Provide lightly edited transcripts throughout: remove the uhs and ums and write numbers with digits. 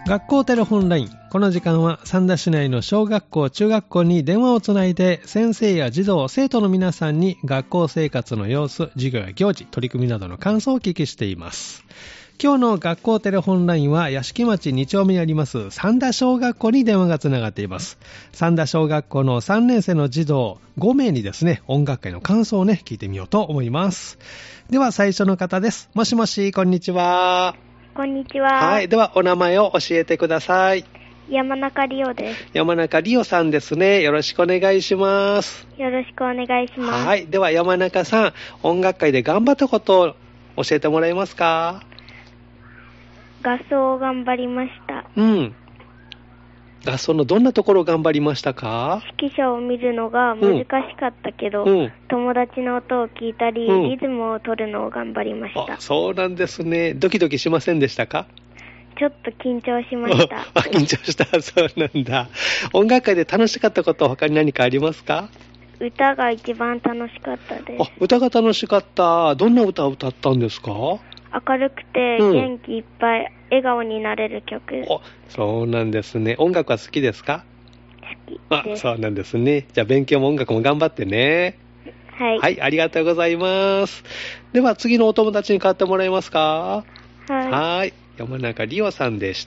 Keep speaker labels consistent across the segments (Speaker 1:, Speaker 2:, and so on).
Speaker 1: 学校テレホンライン。この時間は三田市内の小学校、中学校に電話をつないで先生や児童、生徒の皆さんに学校生活の様子、授業や行事、取り組みなどの感想をお聞きしています。今日の学校テレホンラインは屋敷町2丁目にあります三田小学校に電話がつながっています。三田小学校の3年生の児童5名にですね、音楽会の感想をね、聞いてみようと思います。では最初の方です。もしもし、こんにちは。
Speaker 2: こんにちは。
Speaker 1: はい。ではお名前を教えてください。
Speaker 2: 山中里夫です。
Speaker 1: 山中里夫さんですね。よろしくお願いします。
Speaker 2: よろしくお願いします。
Speaker 1: はい。では山中さん、音楽会で頑張ったことを教えてもらえますか？
Speaker 2: 合奏を頑張りました。
Speaker 1: 合奏のどんなところを頑張りましたか？
Speaker 2: 指揮者を見るのが難しかったけど、友達の音を聞いたり、リズムを取るのを頑張りました。
Speaker 1: そうなんですね。ドキドキしませんでしたか？
Speaker 2: ちょっと緊張しました。
Speaker 1: 緊張した。そうなんだ。音楽会で楽しかったことは他に何かありますか？
Speaker 2: 歌が一番楽しかったです。
Speaker 1: 歌が楽しかった。どんな歌を歌ったんですか？
Speaker 2: 明るくて元気いっぱい、笑顔になれる曲。
Speaker 1: そうなんですね。音楽は好きですか？
Speaker 2: 好きです。
Speaker 1: そうなんですね。じゃあ勉強も音楽も頑張ってね。
Speaker 2: はい。
Speaker 1: はい、ありがとうございます。では次のお友達に代わってもらえますか？はい。山中里夫さんでした。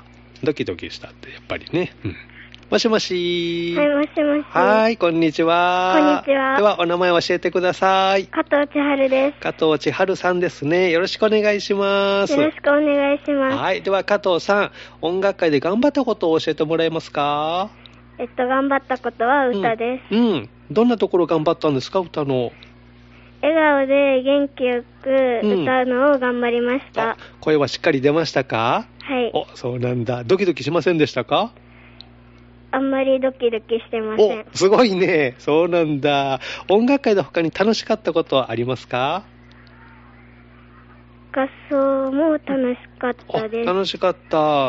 Speaker 1: ドキドキしたってやっぱりね。もしもし。
Speaker 2: はい、もしもし。
Speaker 1: はい、こんにちは。
Speaker 2: こんにちは。
Speaker 1: ではお名前を教えてください。
Speaker 2: 加藤千春です。
Speaker 1: 加藤千春さんですね。よろしくお願いします。
Speaker 2: よろしくお願いします。
Speaker 1: はい。では加藤さん、音楽会で頑張ったことを教えてもらえますか？
Speaker 2: 頑張ったことは歌です。
Speaker 1: どんなところ頑張ったんですか？歌の。
Speaker 2: 笑顔で元気よく歌うのを頑張りました。
Speaker 1: 声はしっかり出ましたか？
Speaker 2: はい。
Speaker 1: そうなんだ。ドキドキしませんでしたか？
Speaker 2: あんまりドキドキしてません。
Speaker 1: すごいね。そうなんだ。音楽会の他に楽しかったことはありますか？
Speaker 2: 合奏も楽しかったです。
Speaker 1: 楽しかった。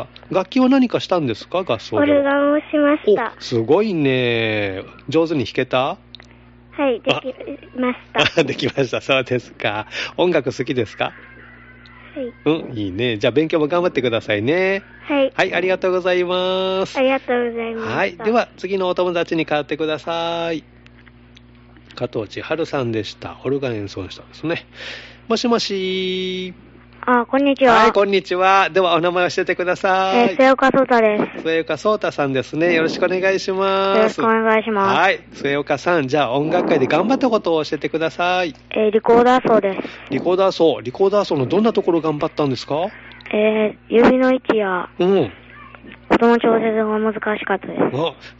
Speaker 1: 楽器は何かしたんですか？合奏で。
Speaker 2: オルガンをしました。
Speaker 1: すごいね。上手に弾けた？
Speaker 2: はい、できました。
Speaker 1: できました。そうですか。音楽好きですか？
Speaker 2: はい。
Speaker 1: いいね。じゃあ勉強も頑張ってくださいね。
Speaker 2: はい。
Speaker 1: はい、ありがとうございます。
Speaker 2: ありがとうございます。
Speaker 1: はい。では次のお友達に代わってください。加藤千春さんでした。オルガン演奏したんですね。もしもし。
Speaker 2: こんにちは。
Speaker 1: はい、こんにちは。ではお名前を教えてください。
Speaker 2: 末岡聡太です。
Speaker 1: 末岡聡太さんですね。よろしくお願いします。
Speaker 2: よろしくお願いします。
Speaker 1: はい。末岡さん、じゃあ音楽会で頑張ったことを教えてください。
Speaker 2: リコーダー奏です。
Speaker 1: リコーダー奏のどんなところ頑張ったんですか？
Speaker 2: 指の位置や、音の調節が難しかったです。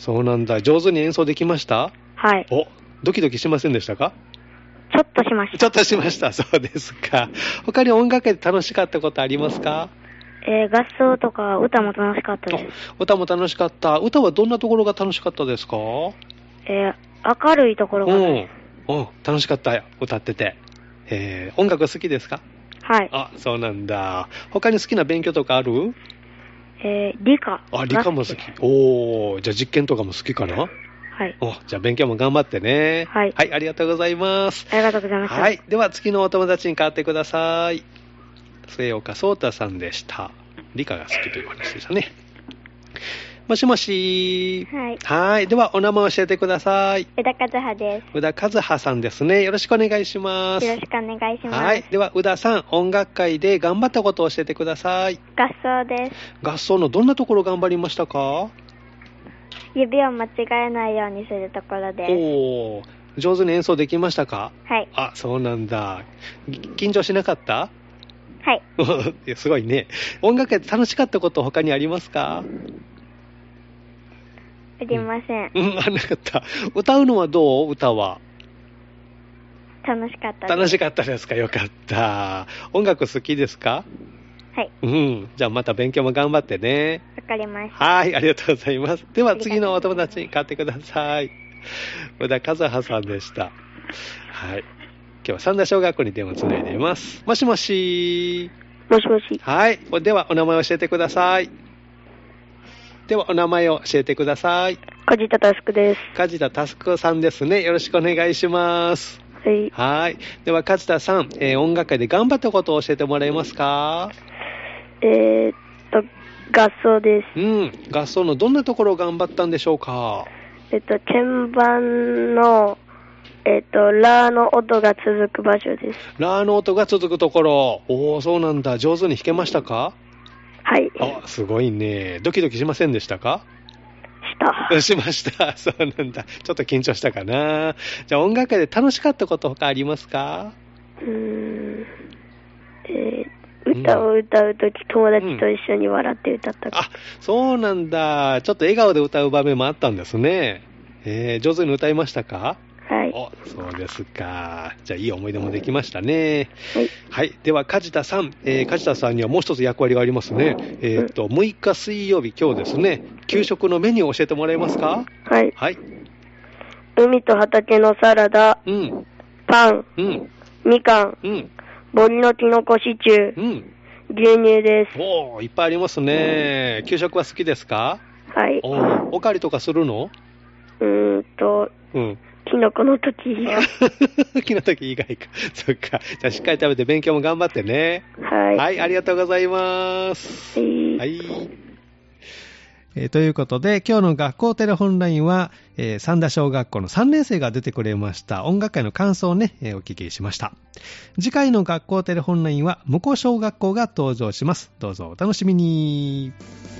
Speaker 1: そうなんだ。上手に演奏できました？
Speaker 2: はい。
Speaker 1: ドキドキしませんでしたか？
Speaker 2: ちょっとしました。
Speaker 1: ちょっとしました。そうですか。他に音楽会で楽しかったことありますか？
Speaker 2: 合奏とか歌も楽しかったです。
Speaker 1: 歌も楽しかった。歌はどんなところが楽しかったですか？
Speaker 2: 明るいところがね。
Speaker 1: 楽しかったよ。歌ってて。音楽好きですか？
Speaker 2: はい。
Speaker 1: そうなんだ。他に好きな勉強とかある？
Speaker 2: 理科。
Speaker 1: 理科も好き。じゃあ実験とかも好きかな？
Speaker 2: はい。
Speaker 1: じゃあ勉強も頑張ってね。
Speaker 2: はい。
Speaker 1: はい、ありがとうございます。
Speaker 2: ありがとうございました。
Speaker 1: はい。では次のお友達に代わってください。末岡聡太さんでした。理科が好きという話でしたね。もしもし。はい。ではお名前を教えてください。
Speaker 2: 宇田和葉です。
Speaker 1: 宇田和葉さんですね。よろしくお願いします。
Speaker 2: よろしくお願いします。
Speaker 1: はい。では宇田さん、音楽会で頑張ったことを教えてください。
Speaker 2: 合奏です。
Speaker 1: 合奏のどんなところ頑張りましたか？
Speaker 2: 指を間違えないようにするところです。
Speaker 1: 上手に演奏できましたか？
Speaker 2: はい。
Speaker 1: そうなんだ。緊張しなかった？
Speaker 2: はい。
Speaker 1: すごいね。音楽会で楽しかったこと他にありますか？
Speaker 2: ありません。
Speaker 1: なかった。歌うのはどう？歌は。
Speaker 2: 楽しかったです。
Speaker 1: 楽しかったですか？よかった。音楽好きですか？
Speaker 2: はい。
Speaker 1: じゃあまた勉強も頑張ってね。
Speaker 2: わかりました。
Speaker 1: はい、ありがとうございます。では次のお友達に代わってください。宇田和葉さんでした。はい。今日は三田小学校に電話つないでいます。もしもし。
Speaker 2: もしもし。
Speaker 1: はい。ではお名前を教えてください。ではお名前を教えてください。
Speaker 2: 梶田佑です。
Speaker 1: 梶田佑さんですね。よろしくお願いします。
Speaker 2: はい。
Speaker 1: はい。では梶田さん、音楽会で頑張ったことを教えてもらえますか？
Speaker 2: 合奏です。
Speaker 1: 合奏のどんなところを頑張ったんでしょうか？
Speaker 2: 鍵盤の、ラの音が続く場所です。
Speaker 1: ラの音が続くところ。おー、そうなんだ。上手に弾けましたか？
Speaker 2: はい。
Speaker 1: すごいね。ドキドキしませんでしたか？しました。そうなんだ。ちょっと緊張したかな。じゃあ音楽会で楽しかったこと他ありますか？
Speaker 2: 歌を歌うとき友達と一緒に笑って歌ったか
Speaker 1: そうなんだ。ちょっと笑顔で歌う場面もあったんですね。上手に歌いましたか？
Speaker 2: はい。
Speaker 1: そうですか。じゃあいい思い出もできましたね。はい。はい。では梶田さん、梶田さんにはもう一つ役割がありますね。6日水曜日、今日ですね、給食のメニューを教えてもらえますか？
Speaker 2: はい。
Speaker 1: はい。
Speaker 2: 海と畑のサラダ、パン、みかん、ボリのキノコシチュー、牛乳です。
Speaker 1: いっぱいありますね。給食は好きですか？
Speaker 2: はい。
Speaker 1: おかわりとかするの？
Speaker 2: キノコの時以外。
Speaker 1: キノコ以外か。そっか。じゃあしっかり食べて勉強も頑張ってね。
Speaker 2: はい。
Speaker 1: はい、ありがとうございます。はい。ということで、今日の学校テレホンラインは、三田小学校の3年生が出てくれました音楽会の感想をね、お聞きしました。次回の学校テレホンラインは、向こう小学校が登場します。どうぞお楽しみに。